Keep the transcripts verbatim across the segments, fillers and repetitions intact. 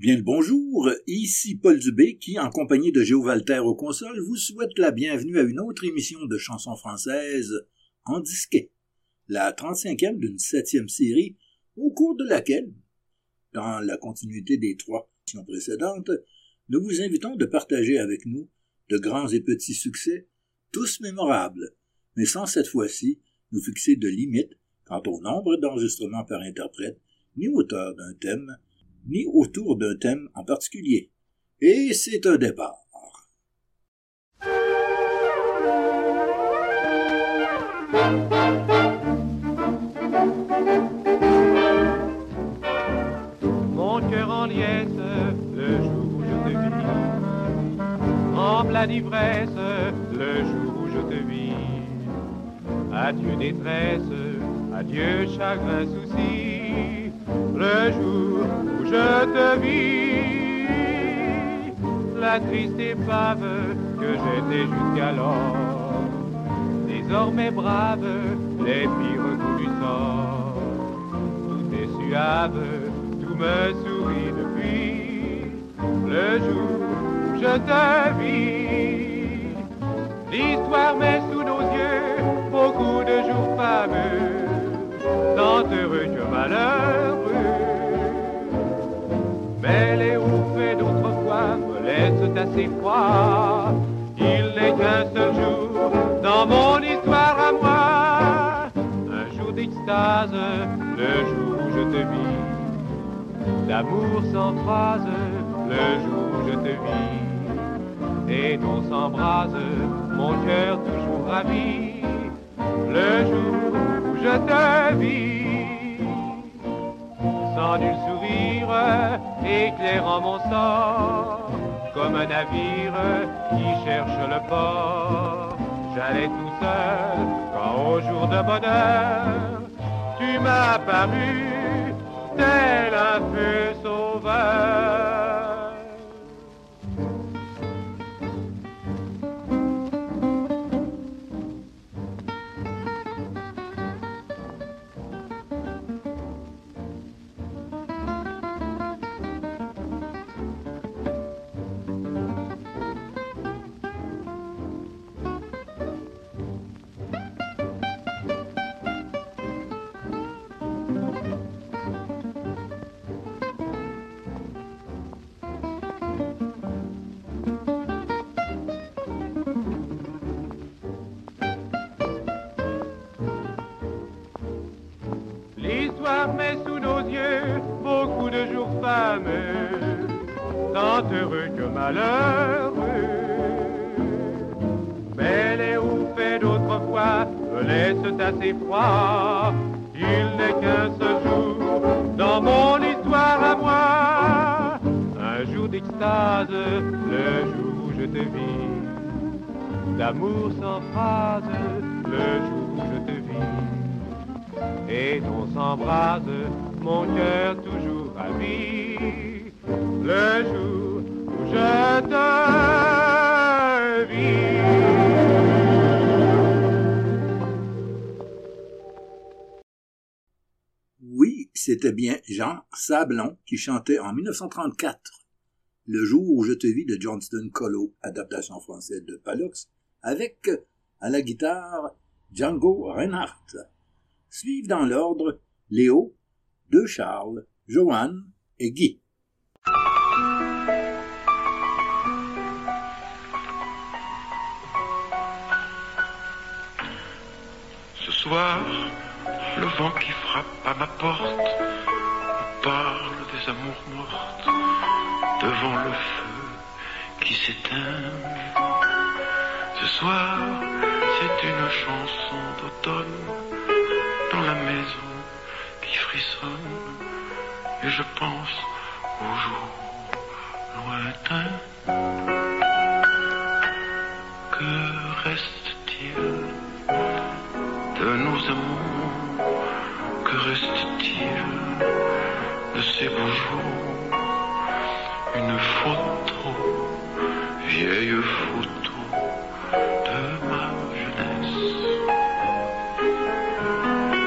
Bien le bonjour, ici Paul Dubé qui, en compagnie de Géo Walter aux consoles, vous souhaite la bienvenue à une autre émission de chansons françaises en disquet, la trente-cinquième d'une septième série, au cours de laquelle, dans la continuité des trois émissions précédentes, nous vous invitons de partager avec nous de grands et petits succès, tous mémorables, mais sans cette fois-ci nous fixer de limites quant au nombre d'enregistrements par interprète, ni auteur d'un thème, ni autour d'un thème en particulier. Et c'est un départ. Mon cœur en liesse, le jour où je te vis, en pleine ivresse, le jour où je te vis. Adieu détresse, adieu chagrin, souci, le jour où je te vis. La triste épave que j'étais jusqu'alors, désormais brave, les pires coups du sort. Tout est suave, tout me sourit depuis le jour où je te vis. L'histoire met sous nos yeux beaucoup de jours fameux, tant heureux que malheureux. Mais les hauts faits d'autrefois me laissent assez froid. Il n'est qu'un seul jour dans mon histoire à moi, un jour d'extase, le jour où je te vis, d'amour sans phrase, le jour où je te vis, et on s'embrase, mon cœur toujours ravi, le jour où je te vis. Sans nul sourire éclairant mon sort, comme un navire qui cherche le port, j'allais tout seul quand au jour de bonheur tu m'as paru tel un feu sauveur. L'histoire met sous nos yeux beaucoup de jours fameux, tant heureux que malheureux. Mais les hauts faits d'autrefois me laissent assez froid. Il n'est qu'un seul jour dans mon histoire à moi, un jour d'extase, le jour où je te vis, d'amour sans phrase, le jour où je te vis. Et on s'embrase, mon cœur toujours ravi, le jour où je te vis. Oui, c'était bien Jean Sablon qui chantait en dix-neuf cent trente-quatre « Le jour où je te vis » de Johnston Colo, adaptation française de Palox, avec, à la guitare, Django Reinhardt. Suivent dans l'ordre Léo, De Charles, Joanne et Guy. Ce soir, le vent qui frappe à ma porte me parle des amours mortes devant le feu qui s'éteint. Ce soir, c'est une chanson d'automne dans la maison qui frissonne, et je pense aux jours lointains. Que reste-t-il de nos amours? Que reste-t-il de ces beaux jours? Une photo, vieille photo de ma jeunesse.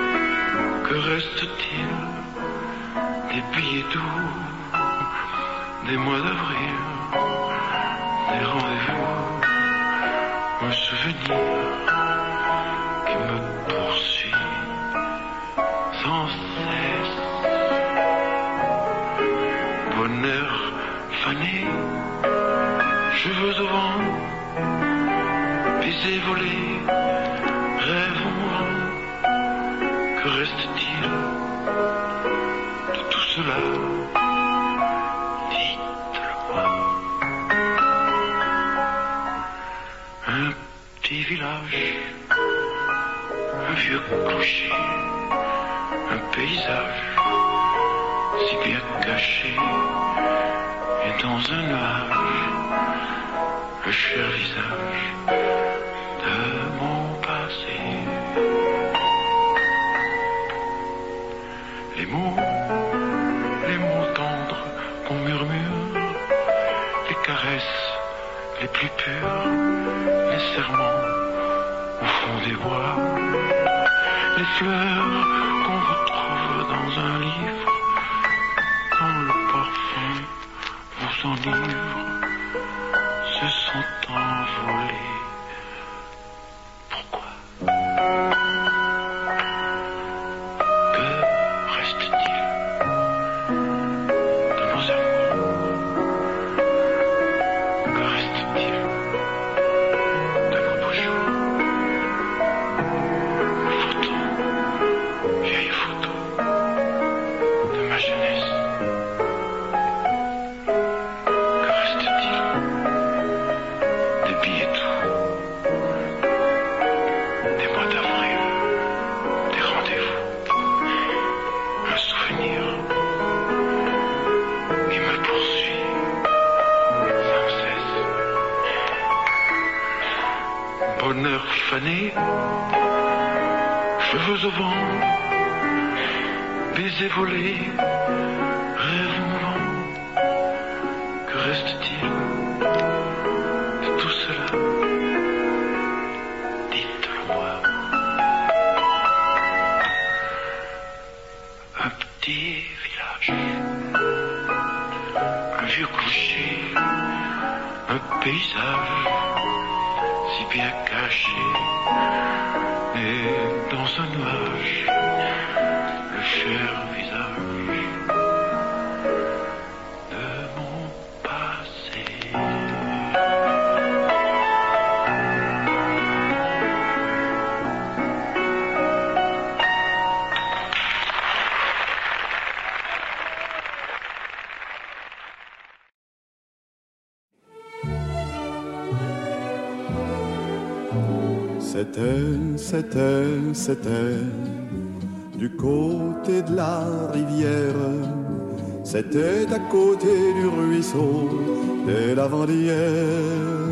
Que reste-t-il des billets doux des mois d'avril, des rendez-vous, un souvenir qui me poursuit sans cesse. Bonheur fané, cheveux au vent, baisers volés, rêves en vent. Que reste-t-il de tout cela? Dites-le-moi. Un petit village, un vieux clocher, un paysage si bien caché, et dans un nuage, le cher visage de mon passé. Les mots, les mots tendres qu'on murmure, les caresses les plus pures, les serments au fond des bois, les fleurs qu'on retrouve dans un livre, quand le parfum vous enivre, se sont envolés. Pourquoi? Que reste-t-il de nos amours? Que reste-t-il de nos beaux jours? Photos, vieilles photos de ma jeunesse. Que reste-t-il des billets doux, des mois d'avril, des rendez-vous, un souvenir qui me poursuit sans cesse. Bonheur fané, cheveux au vent, baisers volés, rêves mouvants. Que reste-t-il de tout cela? Dites-le-moi. Un petit village, un vieux clocher, un paysage si bien caché, et dans un nuage, le cher visage de mon passé. C'était, c'était, c'était du côté de la rivière, c'était à côté du ruisseau des lavandières.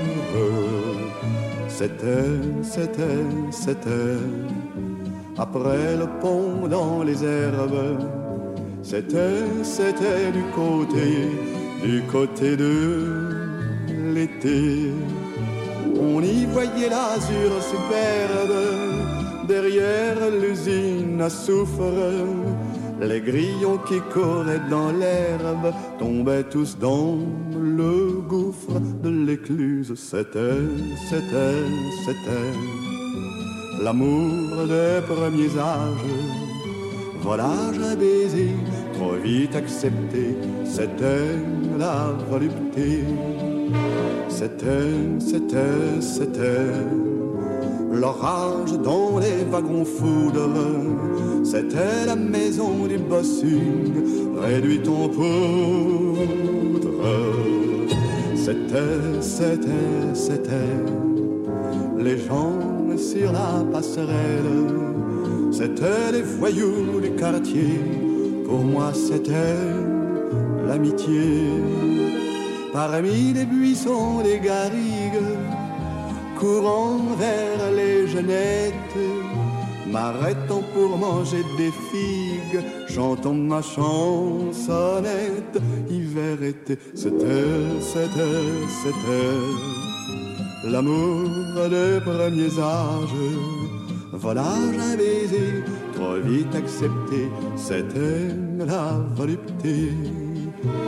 C'était, c'était, c'était après le pont dans les herbes, c'était, c'était du côté, du côté de l'été. On y voyait l'azur superbe derrière l'usine à soufre. Les grillons qui couraient dans l'herbe tombaient tous dans le gouffre de l'écluse. C'était, c'était, c'était l'amour des premiers âges. Volage à baiser, trop vite accepté, c'était la volupté. C'était, c'était, c'était l'orage dans les wagons foudres. C'était la maison du bossu réduite en poudre. C'était, c'était, c'était les gens sur la passerelle. C'était les voyous du quartier. Pour moi c'était l'amitié. Parmi les buissons des garrigues, courant vers les genettes, m'arrêtant pour manger des figues, chantant ma chansonnette. Hiver, été, c'était, c'était, c'était l'amour des premiers âges. Volage à baiser, trop vite accepté, c'était la volupté.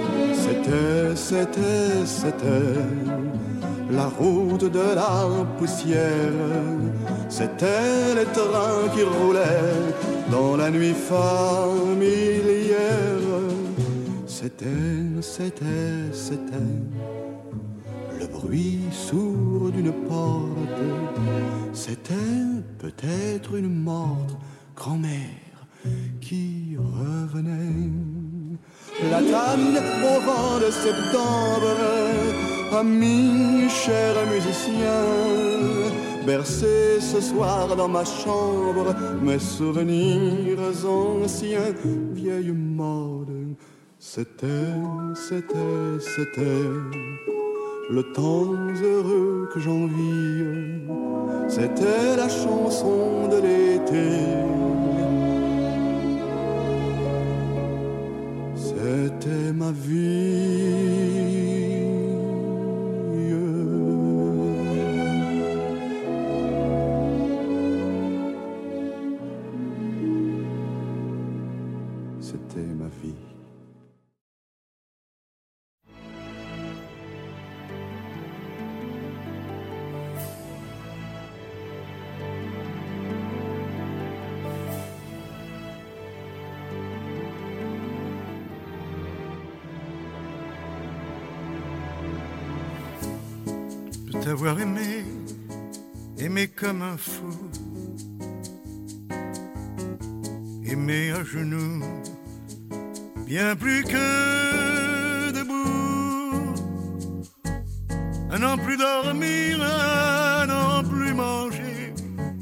C'était, c'était, c'était la route de la poussière. C'était les trains qui roulaient dans la nuit familière. C'était, c'était, c'était le bruit sourd d'une porte. C'était peut-être une morte grand-mère qui revenait. La tanne au vent de septembre, ami cher musicien, bercé ce soir dans ma chambre, mes souvenirs anciens, vieille mode. C'était, c'était, c'était le temps heureux que j'envie. C'était la chanson de l'été. C'était ma vie. C'était ma vie. T'avoir aimé, aimé comme un fou, aimé à genoux, bien plus que debout. Un an plus dormir, un an plus manger.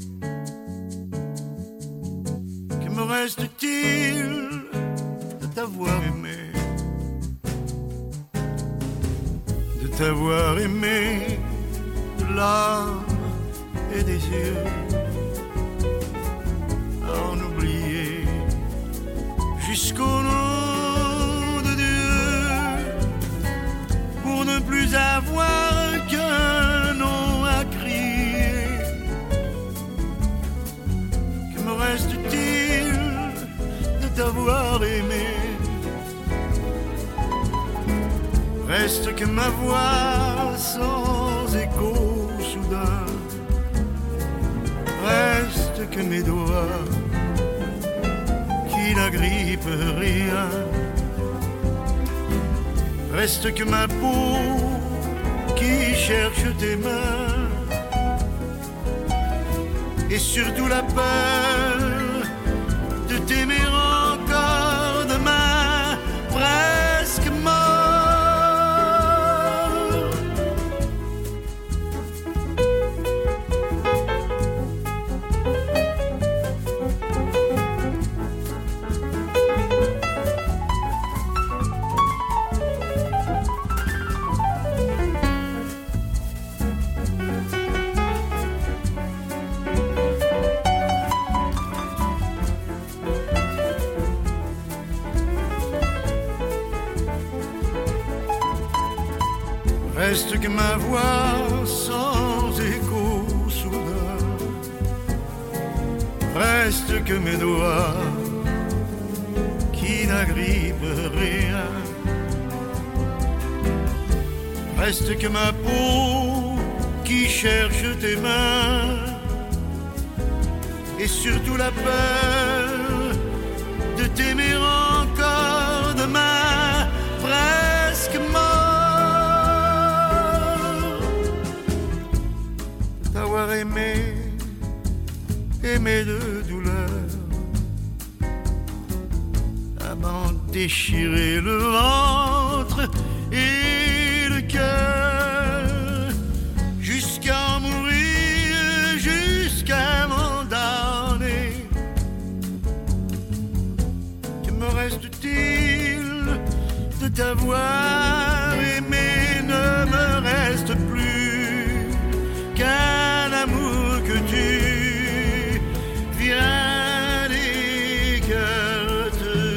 Que me reste-t-il de t'avoir aimé, de t'avoir aimé? L'âme et des yeux à en oublier jusqu'au nom de Dieu, pour ne plus avoir qu'un nom à crier. Que me reste-t-il de t'avoir aimé? Reste que ma voix sans écho soudain, reste que mes doigts qui n'agrippent rien, reste que ma peau qui cherche tes mains, et surtout la peur de t'aimer encore demain, presque mort. Reste que ma voix sans écho soudain, reste que mes doigts qui n'agrippent rien, reste que ma peau qui cherche tes mains, et surtout la peur de t'aimer encore demain, presque mort. T'avoir aimé, aimé de douleur, à m'en déchirer le ventre et le cœur, jusqu'à mourir, jusqu'à m'en damner. Que me reste-t-il de t'avoir aimé? Ne me reste plus qu'un amour que tu viens d'écarteler.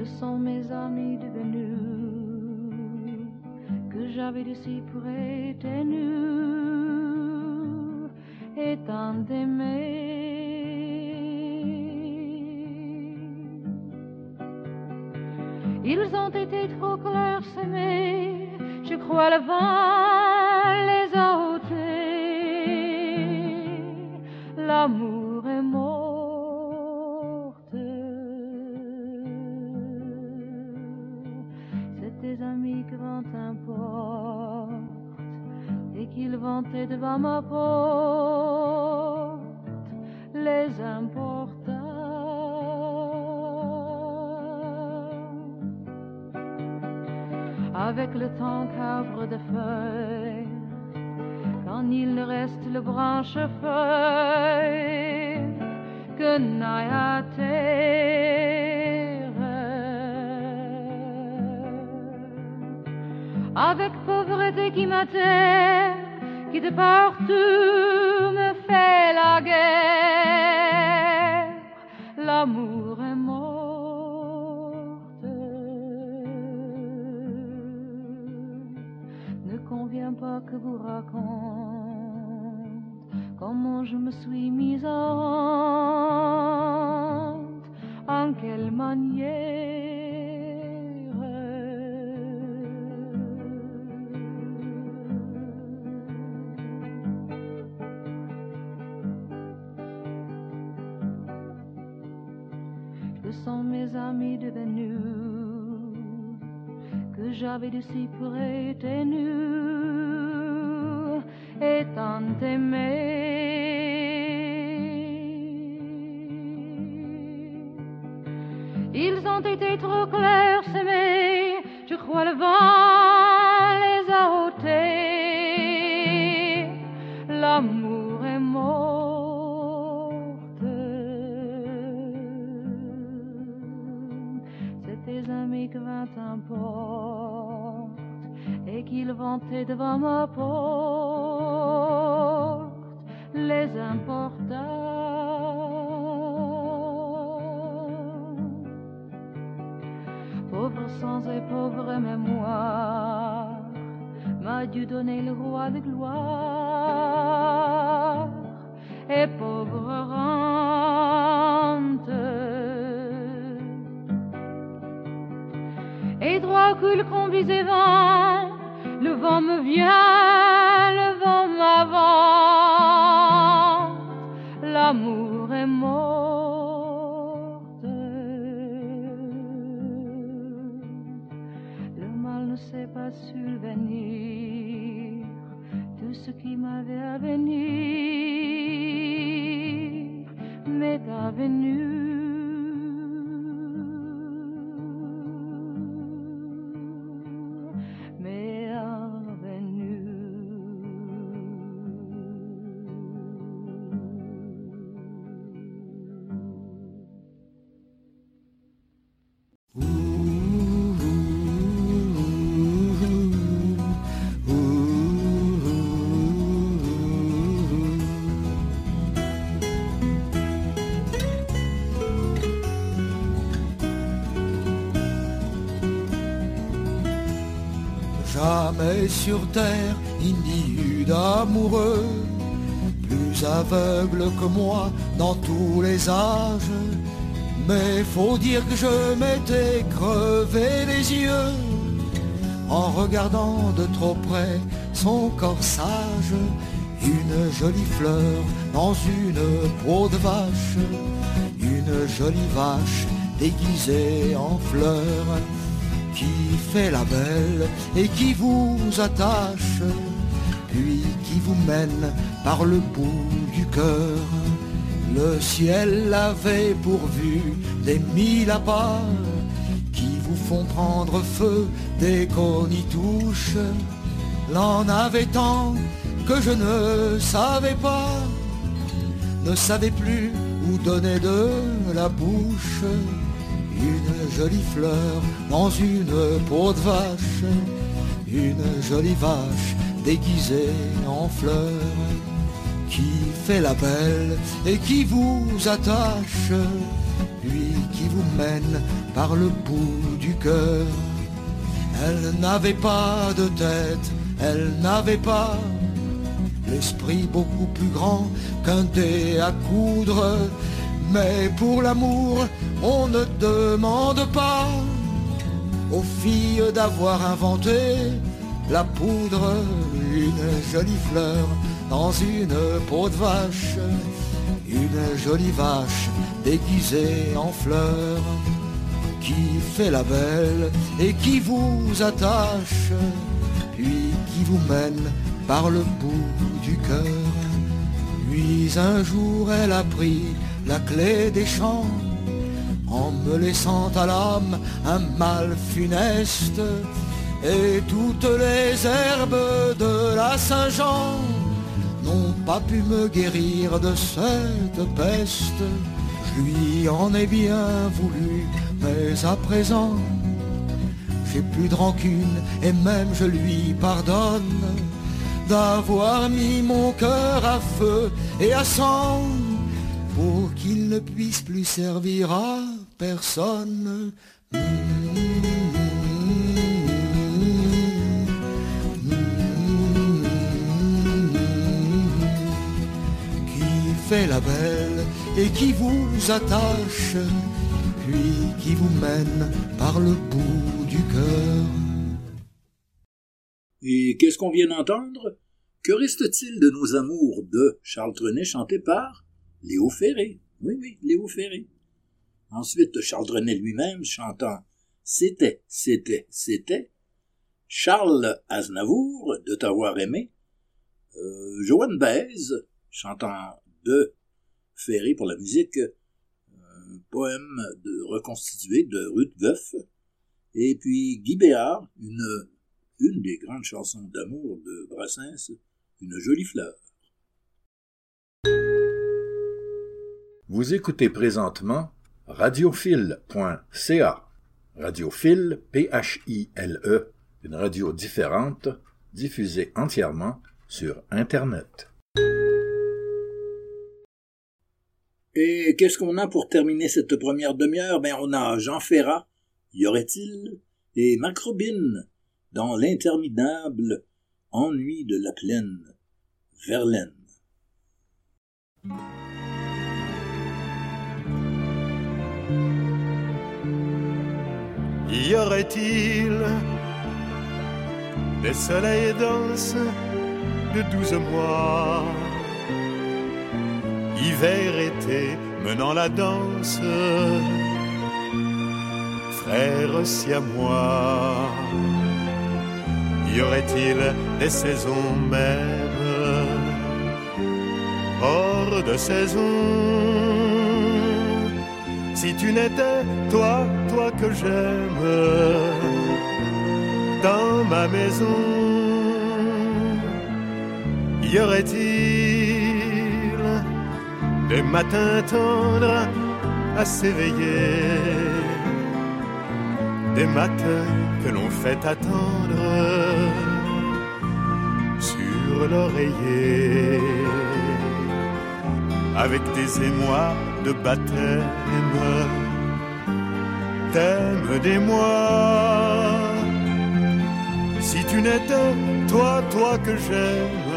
sont mes amis devenus, que j'avais de si près tenus et tant aimés. Ils ont été trop clairsemés, je crois le vent les a ôtés. L'amour est morte. C'est tes amis que vent importe et qu'ils vantaient devant ma porte, les importants. Avec le temps qu'arbre de feuilles, quand il ne reste le branche-feuille que n'aille à terre. Avec pauvreté qui m'atterre, qui de partout me fait la guerre, l'amour est mort. Convient pas que vous raconte comment je me suis mise en honte, en quelle manière. Que sont mes amis devenus, que j'avais de si près tenus et tant aimés. Ils ont été trop clairsemés, je crois le vent les a ôtés. L'amour est morte. C'est tes amis que vingt importe et qu'ils vantaient devant ma porte, les importants. Pauvre sens et pauvre mémoire, m'a Dieu donné le roi de gloire, et pauvre rente. Et droit que le comble et vent, le vent me vient, le vent m'avance, l'amour est morte. Le mal ne sait pas subvenir, tout ce qui m'avait à venir m'est avenu. Jamais sur terre il n'y eut d'amoureux plus aveugle que moi dans tous les âges. Mais faut dire que je m'étais crevé les yeux en regardant de trop près son corsage. Une jolie fleur dans une peau de vache, une jolie vache déguisée en fleur, qui fait la belle et qui vous attache, puis qui vous mène par le bout du cœur. Le ciel l'avait pourvu des mille appâts qui vous font prendre feu dès qu'on y touche. L'en avait tant que je ne savais pas, ne savais plus où donner de la bouche. Une jolie fleur dans une peau de vache, une jolie vache déguisée en fleur, qui fait la belle et qui vous attache, lui qui vous mène par le bout du cœur. Elle n'avait pas de tête, elle n'avait pas l'esprit beaucoup plus grand qu'un dé à coudre. Mais pour l'amour, on ne demande pas aux filles d'avoir inventé la poudre. Une jolie fleur dans une peau de vache, une jolie vache déguisée en fleur, qui fait la belle et qui vous attache, puis qui vous mène par le bout du cœur. Puis un jour elle a pris la clé des champs, en me laissant à l'âme un mal funeste, et toutes les herbes de la Saint-Jean n'ont pas pu me guérir de cette peste. Je lui en ai bien voulu, mais à présent j'ai plus de rancune et même je lui pardonne d'avoir mis mon cœur à feu et à sang pour qu'il ne puisse plus servir à personne. Qui fait la belle et qui vous attache, puis qui vous mène par le bout du cœur. Et qu'est-ce qu'on vient d'entendre? Que reste-t-il de nos amours de Charles Trenet, chanté par Léo Ferré? Oui, oui, Léo Ferré. Ensuite, Charles Trenet lui-même chantant C'était, c'était, c'était. Charles Aznavour, de t'avoir aimé. Euh, Joanne Baez, chantant de Ferré pour la musique, un poème de reconstitué de Ruth Goeff. Et puis Guy Béard, une, une des grandes chansons d'amour de Brassens, Une jolie fleur. Vous écoutez présentement radiophile point c a. Radiophile, P H I L E, une radio différente, diffusée entièrement sur Internet. Et qu'est-ce qu'on a pour terminer cette première demi-heure? Ben, on a Jean Ferrat, Y aurait-il, et Mac Robin, dans l'interminable ennui de la plaine, Verlaine. Y aurait-il des soleils denses de douze mois, hiver, été, menant la danse, frères siamois? Y aurait-il des saisons mêmes hors de saison? Si tu n'étais toi, toi que j'aime, dans ma maison, y aurait-il des matins tendres à s'éveiller, des matins que l'on fait attendre sur l'oreiller, avec des émois de baptême, thème des mois. Si tu n'étais toi, toi que j'aime,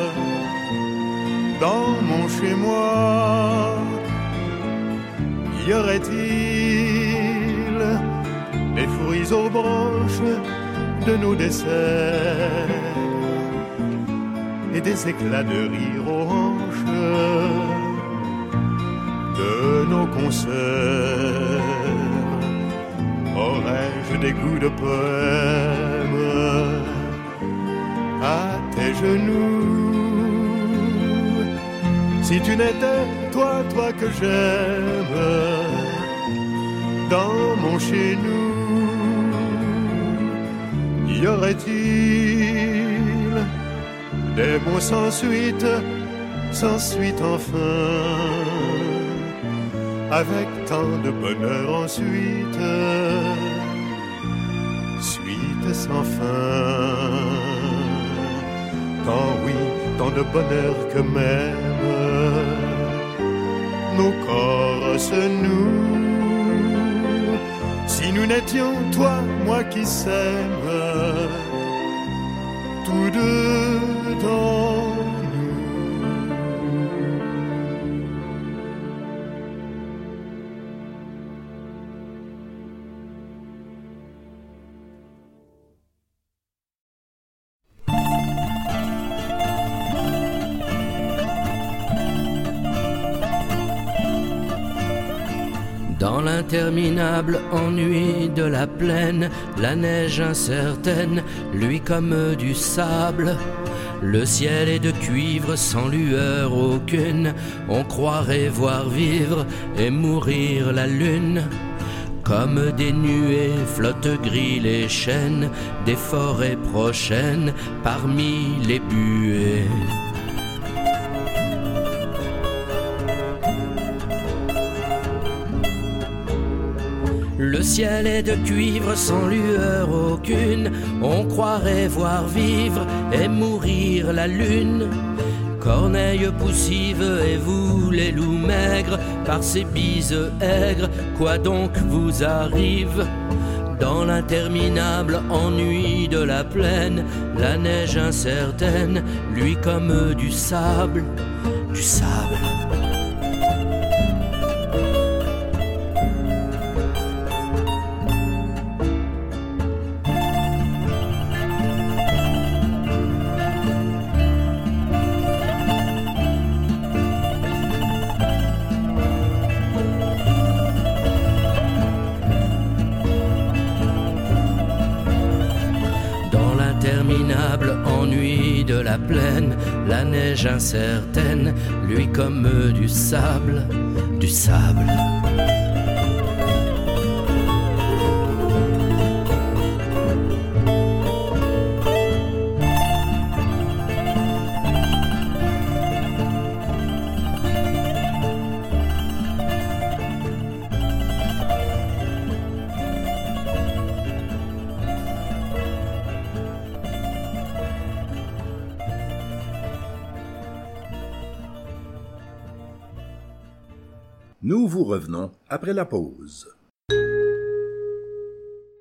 dans mon chez-moi, y aurait-il des fruits aux branches de nos desserts et des éclats de rire aux hanches de nos concerts? Aurais-je des goûts de poèmes à tes genoux? Si tu n'étais toi, toi que j'aime, dans mon chez-nous, y aurait-il des mots sans suite, sans suite enfin, avec tant de bonheur ensuite, suite sans fin. Tant oui, tant de bonheur que même nos corps se nouent. Si nous n'étions toi, moi qui s'aime, tous deux dans Dans l'interminable ennui de la plaine, la neige incertaine, lui comme du sable. Le ciel est de cuivre sans lueur aucune, on croirait voir vivre et mourir la lune. Comme des nuées flottent gris les chênes, des forêts prochaines parmi les buées. Le ciel est de cuivre sans lueur aucune, on croirait voir vivre et mourir la lune. Corneille poussive et vous les loups maigres, par ces bises aigres, quoi donc vous arrive? Dans l'interminable ennui de la plaine, la neige incertaine, lui comme du sable, du sable. Ennui de la plaine, la neige incertaine, lui comme du sable, du sable. Nous vous revenons après la pause.